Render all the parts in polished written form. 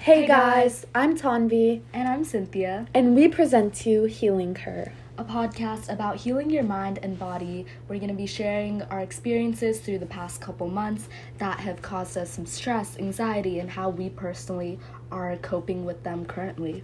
Hey guys, I'm Tanvi, And I'm Cynthia, and we present to you Healing Her. a podcast about healing your mind and body. We're going to be sharing our experiences through the past couple months that have caused us some stress, anxiety, and how we personally are coping with them currently.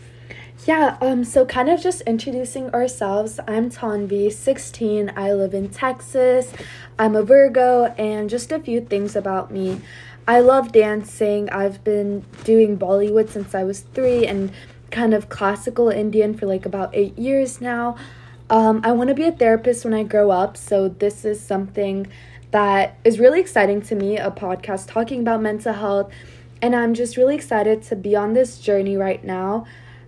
So kind of just introducing ourselves. I'm Tanvi, 16. I live in Texas. I'm a Virgo, and just a few things about me. I love dancing. I've been doing Bollywood since I was 3 and kind of classical Indian for like about 8 years now. I want to be a therapist when I grow up, so this is something that is really exciting to me, a podcast talking about mental health, and I'm just really excited to be on this journey right now.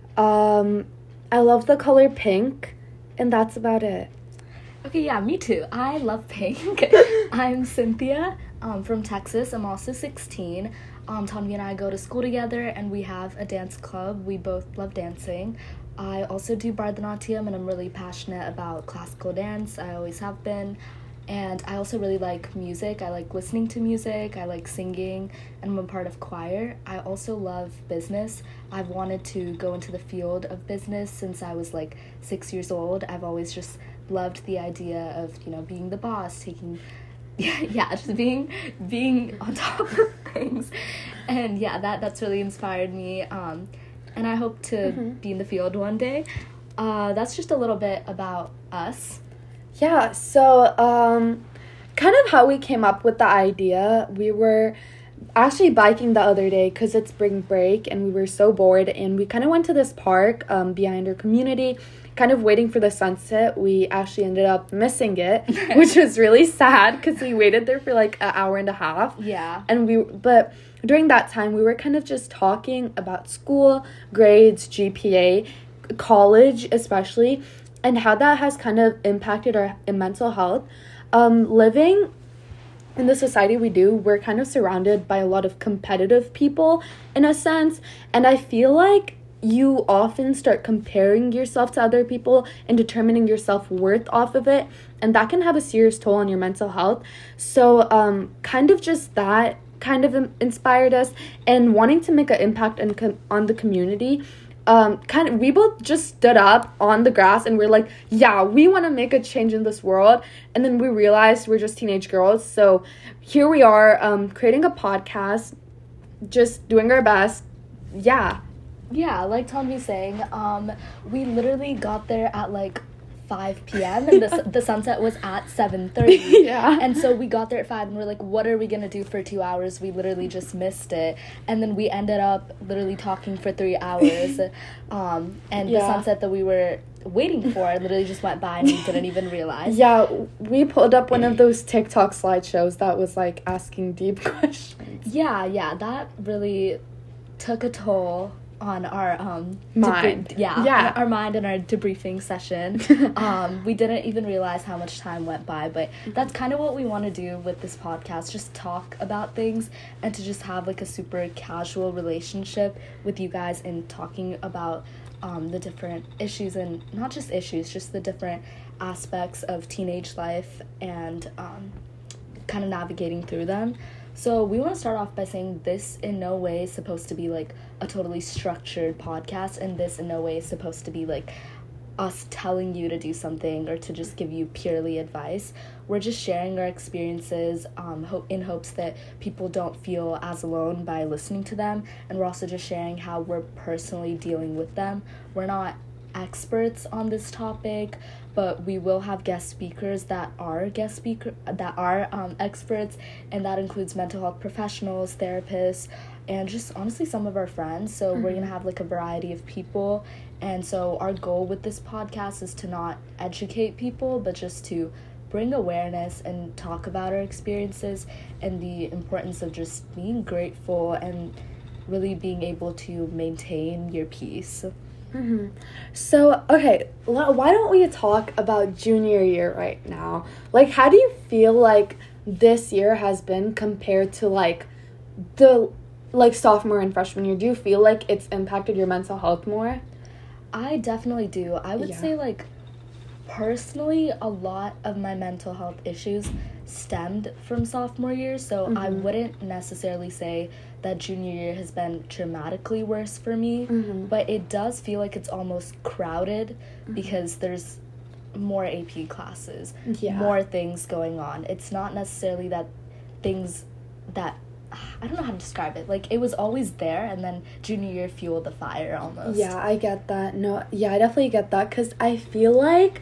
I love the color pink, and that's about it. Okay, yeah, me too. I love pink. I'm Cynthia from Texas. I'm also 16. Tanvi and I go to school together, and we have a dance club. We both love dancing. I also do Bharatanatyam, and I'm really passionate about classical dance. I always have been. And I also really like music. I like listening to music. I like singing, and I'm a part of choir. I also love business. I've wanted to go into the field of business since I was like 6 years old. I've always just loved the idea of, being the boss, just being on top of things. And yeah, that's really inspired me. And I hope to be in the field one day. That's just a little bit about us. Yeah, so kind of how we came up with the idea. We were actually biking the other day because it's spring break and we were so bored, and we kind of went to this park behind our community, kind of waiting for the sunset. We actually ended up missing it, which was really sad because we waited there for like an hour and a half. Yeah. But during that time, we were kind of just talking about school, grades, GPA, college especially, and how that has kind of impacted our mental health. Living in the society we do, we're kind of surrounded by a lot of competitive people in a sense, and I feel like you often start comparing yourself to other people and determining your self-worth off of it, and that can have a serious toll on your mental health. So kind of just that kind of inspired us, and wanting to make an impact on the community. We both just stood up on the grass and we're like, yeah, we want to make a change in this world. And then we realized we're just teenage girls. So here we are, creating a podcast, just doing our best. Yeah. Yeah, like Tanvi's saying, we literally got there at like 5 p.m. and the sunset was at 7:30. Yeah. And so we got there at 5 and we're like, what are we going to do for 2 hours? We literally just missed it. And then we ended up literally talking for 3 hours. The sunset that we were waiting for literally just went by and we didn't even realize. Yeah, we pulled up one of those TikTok slideshows that was like asking deep questions. Yeah, that really took a toll on our mind. Our mind and our debriefing session. We didn't even realize how much time went by, but that's kind of what we want to do with this podcast, just talk about things and to just have like a super casual relationship with you guys and talking about the different issues, and not just issues, just the different aspects of teenage life and kind of navigating through them. So we want to start off by saying this in no way is supposed to be like a totally structured podcast, and this in no way is supposed to be like us telling you to do something or to just give you purely advice. We're just sharing our experiences in hopes that people don't feel as alone by listening to them, and we're also just sharing how we're personally dealing with them. We're not experts on this topic, but we will have guest speakers that are experts, and that includes mental health professionals, therapists, and just honestly some of our friends. So we're gonna have like a variety of people, and so our goal with this podcast is to not educate people, but just to bring awareness and talk about our experiences and the importance of just being grateful and really being able to maintain your peace. So, okay, why don't we talk about junior year right now? Like, how do you feel like this year has been compared to, like, the, like, sophomore and freshman year? Do you feel like it's impacted your mental health more? I definitely do. I would say, like, personally, a lot of my mental health issues stemmed from sophomore year, so I wouldn't necessarily say that junior year has been dramatically worse for me, but it does feel like it's almost crowded because there's more AP classes, more things going on. It's not necessarily that things that, I don't know how to describe it. Like, it was always there, and then junior year fueled the fire almost. Yeah, I get that. No, yeah, I definitely get that, because I feel like,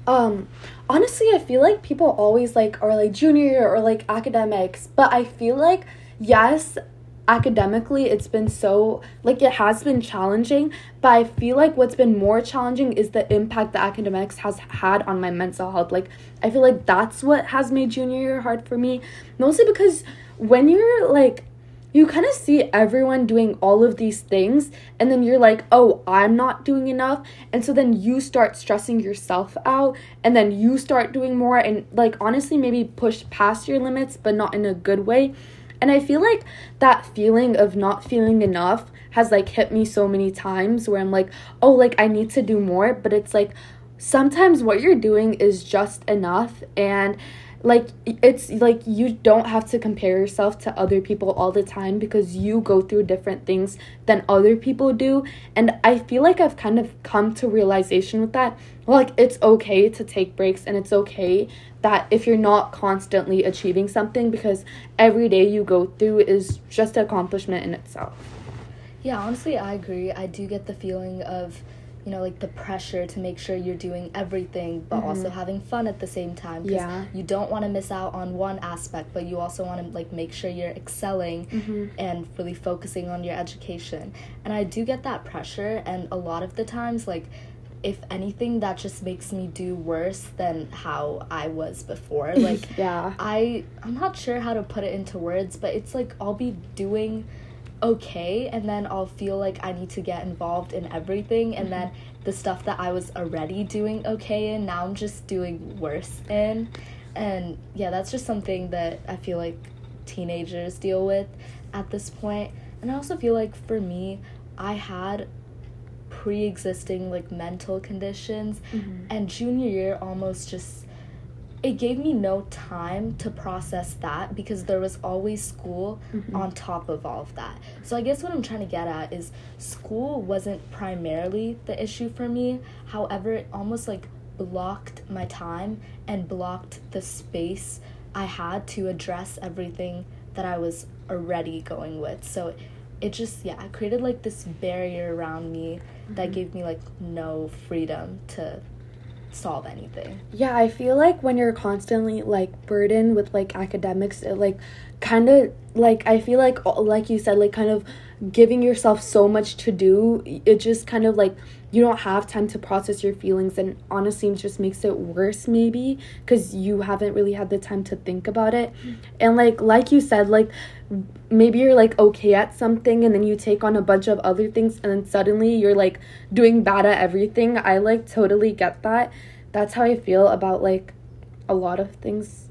honestly, I feel like people always, like, are, like, junior year or, like, academics, but I feel like, yes, academically it's been so, like, it has been challenging, but I feel like what's been more challenging is the impact that academics has had on my mental health. Like, I feel like that's what has made junior year hard for me, mostly because when you're, like, you kind of see everyone doing all of these things, and then you're like, oh, I'm not doing enough, and so then you start stressing yourself out, and then you start doing more, and, like, honestly, maybe push past your limits, but not in a good way. And I feel like that feeling of not feeling enough has, like, hit me so many times where I'm like, oh, like, I need to do more, but it's like, sometimes what you're doing is just enough, and, like, it's, like, you don't have to compare yourself to other people all the time because you go through different things than other people do, and I feel like I've kind of come to realization with that. Like, it's okay to take breaks, and it's okay that if you're not constantly achieving something, because every day you go through is just an accomplishment in itself. Yeah, honestly, I agree. I do get the feeling of, you know, like, the pressure to make sure you're doing everything, but also having fun at the same time. Because you don't want to miss out on one aspect, but you also want to, like, make sure you're excelling and really focusing on your education. And I do get that pressure, and a lot of the times, like, if anything, that just makes me do worse than how I was before. Like, I'm not sure how to put it into words, but it's like I'll be doing okay, and then I'll feel like I need to get involved in everything, and then the stuff that I was already doing okay in, now I'm just doing worse in. And yeah, that's just something that I feel like teenagers deal with at this point. And I also feel like for me, I had pre-existing, like, mental conditions, and junior year almost just, it gave me no time to process that because there was always school on top of all of that. So I guess what I'm trying to get at is school wasn't primarily the issue for me. However, it almost, like, blocked my time and blocked the space I had to address everything that I was already going with. So it just, I created, like, this barrier around me that gave me, like, no freedom to solve anything. Yeah, I feel like when you're constantly, like, burdened with, like, academics, it, like, kind of, like, I feel like you said, like, kind of giving yourself so much to do, it just kind of, like, you don't have time to process your feelings, and honestly it just makes it worse maybe because you haven't really had the time to think about it. And like you said, like, maybe you're, like, okay at something, and then you take on a bunch of other things, and then suddenly you're, like, doing bad at everything. I, like, totally get that. That's how I feel about, like, a lot of things.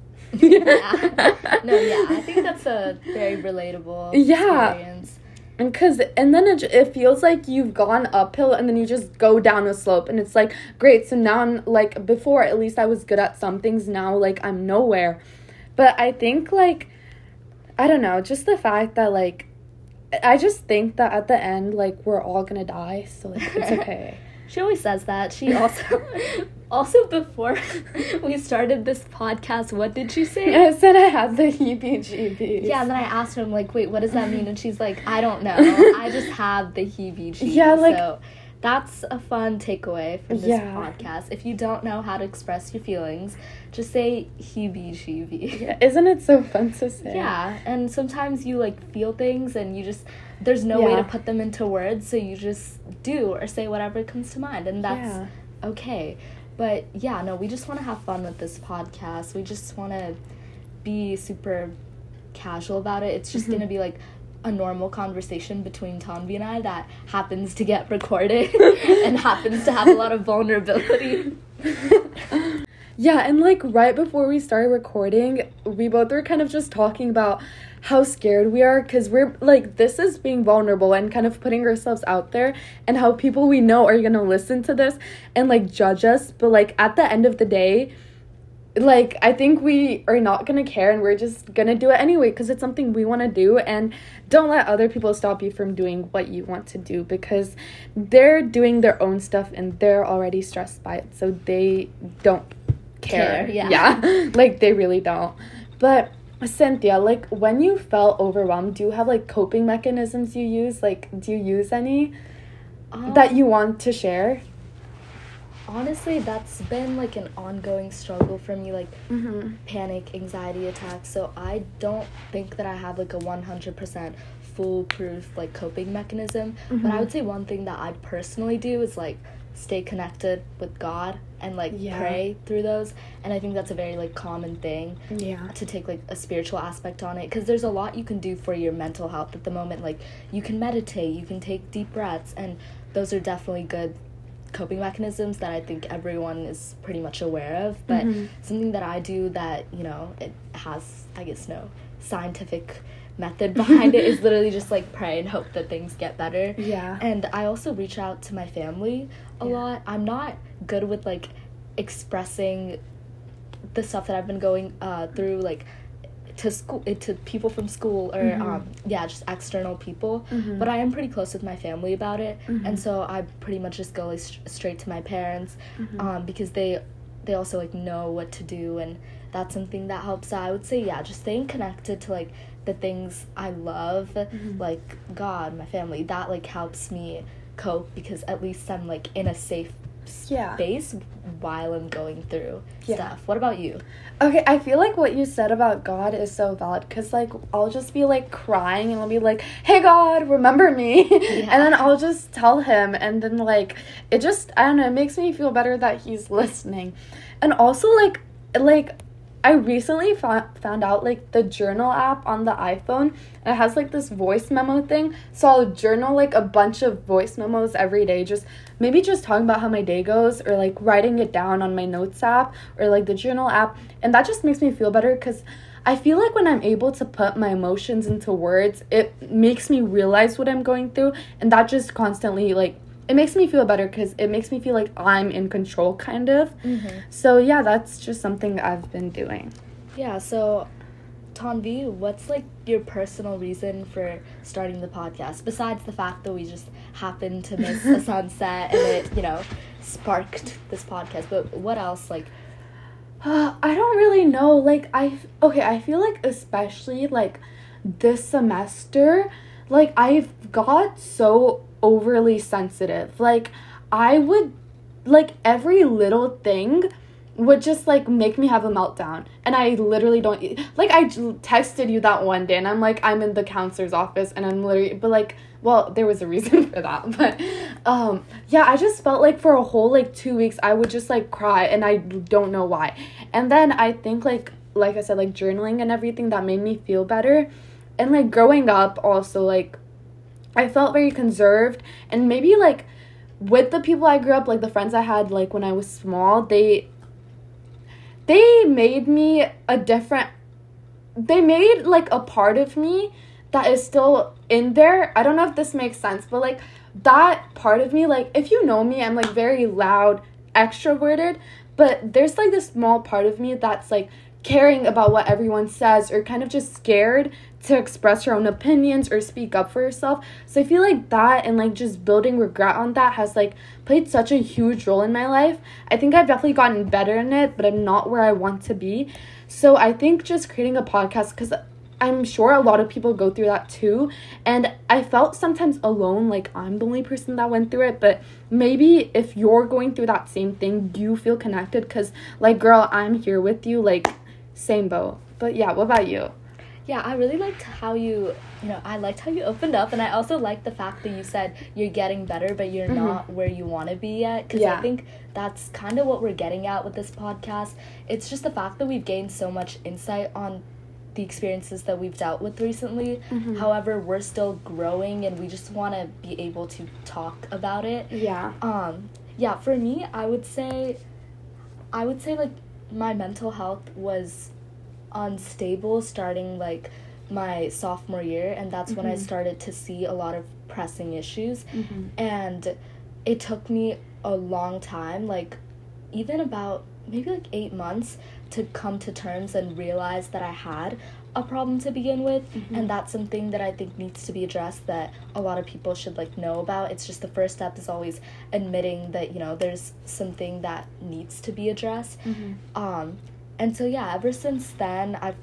I think that's a very relatable experience. And then it feels like you've gone uphill, and then you just go down a slope, and it's like, great, so now I'm, like, before at least I was good at some things, now, like, I'm nowhere. But I think, like, I don't know, just the fact that, like, I just think that at the end, like, we're all gonna die, so, like, it's okay. She always says that. She also before we started this podcast, what did she say? I said I had the heebie-jeebies. Yeah, and then I asked her, I'm like, wait, what does that mean? And she's like, I don't know. I just have the heebie-jeebies. Yeah, like, so that's a fun takeaway from this podcast. If you don't know how to express your feelings, just say heebie-jeebies. Yeah, isn't it so fun to say? Yeah, and sometimes you, like, feel things and you just, there's no way to put them into words, so you just do or say whatever comes to mind, and that's okay. But yeah, no, we just want to have fun with this podcast. We just want to be super casual about it. It's just going to be, like, a normal conversation between Tanvi and I that happens to get recorded and happens to have a lot of vulnerability. Yeah, and, like, right before we started recording, we both were kind of just talking about how scared we are, because we're, like, this is being vulnerable and kind of putting ourselves out there, and how people we know are gonna listen to this and, like, judge us, but, like, at the end of the day, like, I think we are not gonna care, and we're just gonna do it anyway because it's something we want to do. And don't let other people stop you from doing what you want to do, because they're doing their own stuff and they're already stressed by it, so they don't care. Yeah. Like, they really don't. But Cynthia, like, when you felt overwhelmed, do you have like coping mechanisms you use? Like, do you use any that you want to share? Honestly, that's been like an ongoing struggle for me, like panic, anxiety attacks. So I don't think that I have like a 100% foolproof like coping mechanism. But I would say one thing that I personally do is like stay connected with God and like pray through those. And I think that's a very like common thing to take like a spiritual aspect on it, because there's a lot you can do for your mental health at the moment. Like, you can meditate, you can take deep breaths, and those are definitely good coping mechanisms that I think everyone is pretty much aware of. But something that I do that, you know, it has, I guess, no scientific method behind it is literally just like pray and hope that things get better. And I also reach out to my family a lot. I'm not good with like expressing the stuff that I've been going through, like to school, to people from school, or just external people, but I am pretty close with my family about it. And so I pretty much just go like straight to my parents, because they also like know what to do, and that's something that helps. So I would say just staying connected to like the things I love, like God, my family, that like helps me cope, because at least I'm like in a safe space while I'm going through stuff. What about you? Okay, I feel like what you said about God is so valid, because like I'll just be like crying and I'll be like, hey God, remember me. And then I'll just tell him, and then like it just, I don't know, it makes me feel better that he's listening. And also like I recently found out like the journal app on the iPhone, and it has like this voice memo thing. So I'll journal like a bunch of voice memos every day, just talking about how my day goes, or like writing it down on my notes app or like the journal app. And that just makes me feel better, because I feel like when I'm able to put my emotions into words, it makes me realize what I'm going through, and that just constantly like, it makes me feel better, because it makes me feel like I'm in control, kind of. So yeah, that's just something I've been doing. Yeah, so Tanvi, what's like your personal reason for starting the podcast, besides the fact that we just happened to miss a sunset and it, you know, sparked this podcast? But what else, like? I don't really know. Like, I feel like especially like this semester, like I've got so overly sensitive. Like, I would, like, every little thing would just like make me have a meltdown, and I literally don't, like, I texted you that one day and I'm like, I'm in the counselor's office, and I'm literally, but like, well, there was a reason for that, but I just felt like for a whole like 2 weeks I would just like cry, and I don't know why. And then I think like I said, like journaling and everything, that made me feel better. And like growing up also, like I felt very conserved, and maybe like with the people I grew up, like the friends I had like when I was small, they made me they made like a part of me that is still in there. I don't know if this makes sense, but like that part of me, like if you know me, I'm like very loud, extroverted, but there's like this small part of me that's like caring about what everyone says, or kind of just scared to express her own opinions or speak up for herself. So I feel like that, and like just building regret on that, has like played such a huge role in my life. I think I've definitely gotten better in it, but I'm not where I want to be. So I think just creating a podcast, because I'm sure a lot of people go through that too, and I felt sometimes alone, like I'm the only person that went through it. But maybe if you're going through that same thing, you feel connected, because like, girl, I'm here with you, like same boat. But yeah, what about you? Yeah, I really liked how I liked how you opened up, and I also liked the fact that you said you're getting better, but you're not where you want to be yet, because I think that's kind of what we're getting at with this podcast. It's just the fact that we've gained so much insight on the experiences that we've dealt with recently. However, we're still growing, and we just want to be able to talk about it. For me, I would say like my mental health was unstable starting like my sophomore year, and that's when I started to see a lot of pressing issues. And it took me a long time, like even about maybe like 8 months, to come to terms and realize that I had a problem to begin with, and that's something that I think needs to be addressed, that a lot of people should like know about. It's just the first step is always admitting that, you know, there's something that needs to be addressed. And so yeah, ever since then I've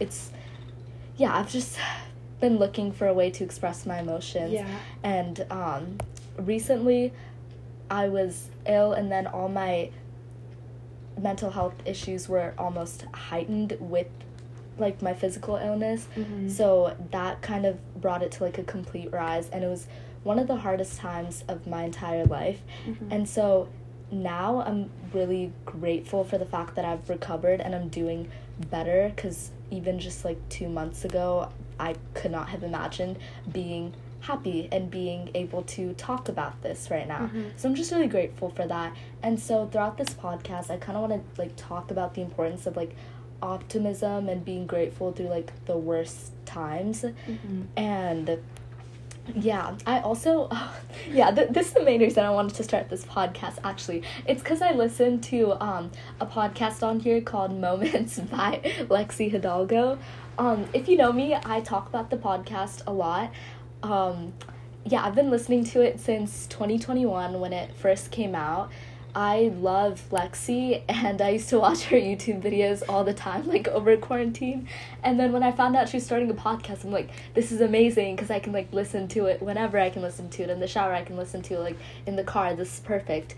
just been looking for a way to express my emotions. And recently I was ill, and then all my mental health issues were almost heightened with like my physical illness. So that kind of brought it to like a complete rise, and it was one of the hardest times of my entire life. And so now I'm really grateful for the fact that I've recovered and I'm doing better, because even just like 2 months ago I could not have imagined being happy and being able to talk about this right now. So I'm just really grateful for that. And so throughout this podcast I kind of want to like talk about the importance of like optimism and being grateful through like the worst times. And yeah, I also this is the main reason I wanted to start this podcast. Actually, it's because I listened to a podcast on here called Moments by Lexi Hidalgo. If you know me, I talk about the podcast a lot. I've been listening to it since 2021 when it first came out. I love Lexi, and I used to watch her YouTube videos all the time, like, over quarantine. And then when I found out she was starting a podcast, I'm like, this is amazing, because I can, like, listen to it whenever I can listen to it. In the shower, I can listen to it, like, in the car. This is perfect.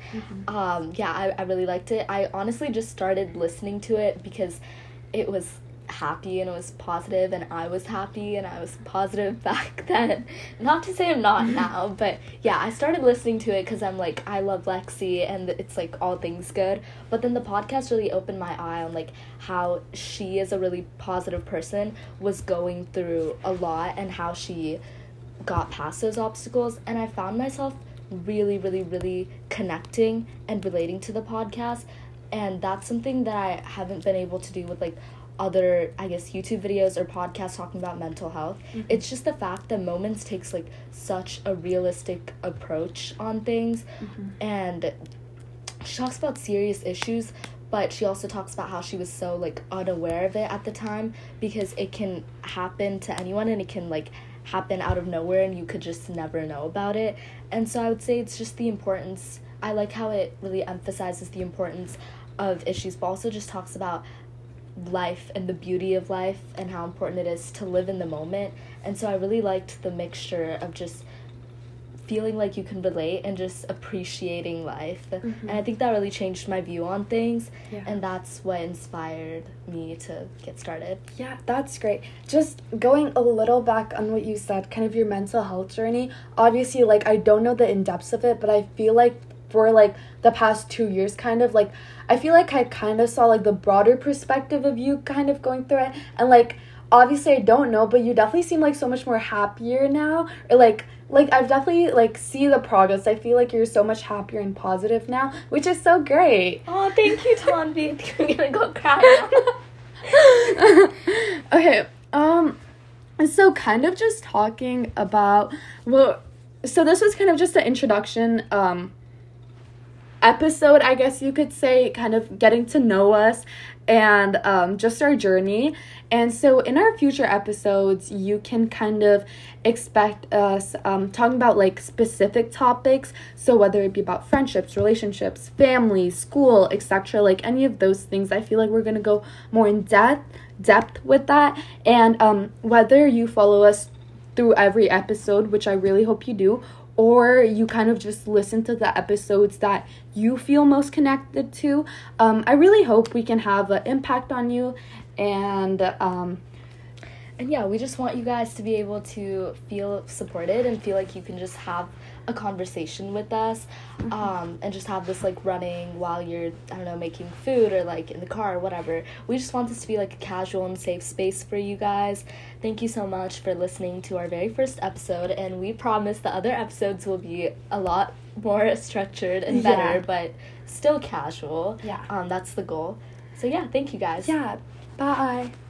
I really liked it. I honestly just started listening to it because it was happy and it was positive, and I was happy and I was positive back then. Not to say I'm not now, but yeah, I started listening to it because I'm like, I love Lexi and it's like all things good. But then the podcast really opened my eye on like how she, as a really positive person, was going through a lot and how she got past those obstacles. And I found myself really, really, really connecting and relating to the podcast, and that's something that I haven't been able to do with like other, I guess, YouTube videos or podcasts talking about mental health. It's just the fact that Moments takes like such a realistic approach on things, and she talks about serious issues, but she also talks about how she was so like unaware of it at the time, because it can happen to anyone and it can like happen out of nowhere and you could just never know about it. And so I would say it's just the importance, I like how it really emphasizes the importance of issues, but also just talks about life and the beauty of life and how important it is to live in the moment. And so I really liked the mixture of just feeling like you can relate and just appreciating life. And I think that really changed my view on things, and that's what inspired me to get started. Yeah, that's great. Just going a little back on what you said, kind of your mental health journey, obviously, like, I don't know the in-depths of it, but I feel like for like the past 2 years, kind of like, I feel like I kind of saw like the broader perspective of you kind of going through it, and like obviously I don't know, but you definitely seem like so much more happier now, or like I've definitely like see the progress. I feel like you're so much happier and positive now, which is so great. Oh, thank you, Tanvi. I'm gonna go cry now. Okay, so kind of just talking about, well, so this was kind of just an introduction episode, I guess you could say, kind of getting to know us and just our journey. And so in our future episodes, you can kind of expect us talking about like specific topics, so whether it be about friendships, relationships, family, school, etc., like any of those things. I feel like we're gonna go more in depth with that. And whether you follow us through every episode, which I really hope you do, or you kind of just listen to the episodes that you feel most connected to, I really hope we can have an impact on you. And yeah, we just want you guys to be able to feel supported and feel like you can just have a conversation with us, and just have this like running while you're, I don't know, making food or like in the car or whatever. We just want this to be like a casual and safe space for you guys. Thank you so much for listening to our very first episode, and we promise the other episodes will be a lot more structured and better, but still casual. That's the goal. So yeah, thank you guys. Bye.